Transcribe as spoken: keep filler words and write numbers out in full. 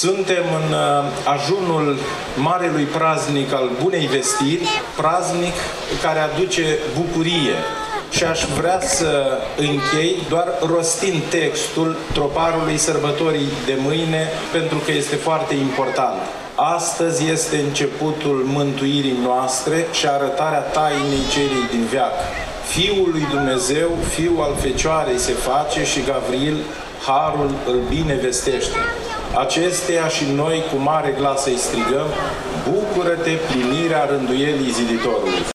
Suntem în ajunul marelui praznic al Bunei Vestiri, praznic care aduce bucurie. Și aș vrea să închei doar rostind textul troparului sărbătorii de mâine, pentru că este foarte important. Astăzi este începutul mântuirii noastre și arătarea tainei cerii din veac. Fiul lui Dumnezeu, Fiul al Fecioarei se face și Gavril harul îl binevestește. Acesteia și noi cu mare glas să-i strigăm: bucură-te, plinirea rânduielii ziditorului.